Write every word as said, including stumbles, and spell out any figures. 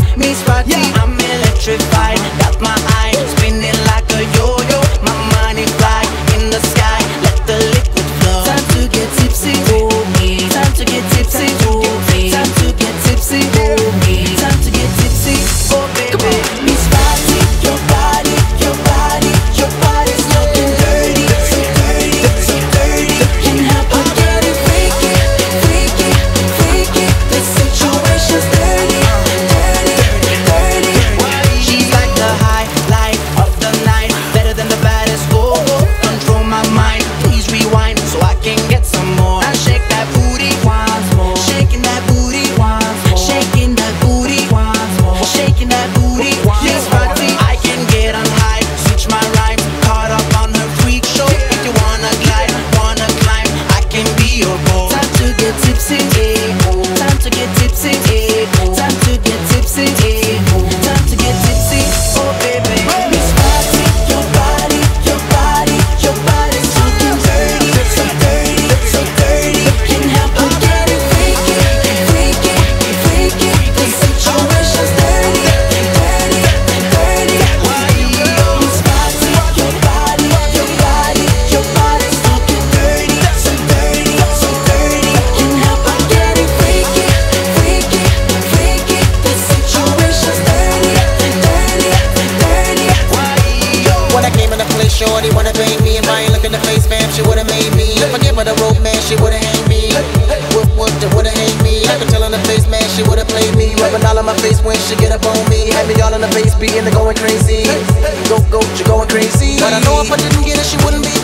Miss Fatty, yeah. I'm electrified. Got my eye spinning like a yo-yo. My money fly in the sky. Let the liquid flow. Time to get tipsy, oh me. Time to get tipsy, oh me. Time to get tipsy, oh me. Time to get tipsy, oh baby. Miss Fatty, your body, your body, your body's looking dirty, so dirty, so dirty. Can't help but get it freaky, freaky, freaky. The situation's dirty, dirty, dirty. She's like the highlight of the night, better than the baddest. Oh, oh, control my mind. Please rewind so I can get some more. Now shake that booty once more. Shaking that booty once more. Shaking that booty once more. Shaking that booty. Miss Fatty, I can get on high. Switch my rhymes. Caught up on her freak show. If you wanna glide, wanna climb, I can be your boy. Time to get tipsy, eh, oh. Time to get tipsy, eh, oh. Time to get tipsy, eh, oh. Time to get tipsy, oh baby. Miss Fatty, your body, your body, your body's looking dirty, so dirty, so dirty. Can't help but get it freaky, freaky, freaky. The situation's dirty, dirty, dirty. Miss Fatty, your body, your body, your body's looking dirty, so dirty, so dirty. Can't help but get it freaky, freaky, freaky. The situation's dirty, dirty, dirty. When I came in the place, shorty wanna bang me. If I ain't look in the face, fam, she would've made me. If I give her the rope, man, she would've hanged me. Whoop, whoop, she would've hanged me. I could tell in the face, man, she would've played me. Rubbing all on my face when she get up on me. Had me all in the face, beating and going crazy. Go, go, she going crazy. But I know if I didn't get it, she wouldn't be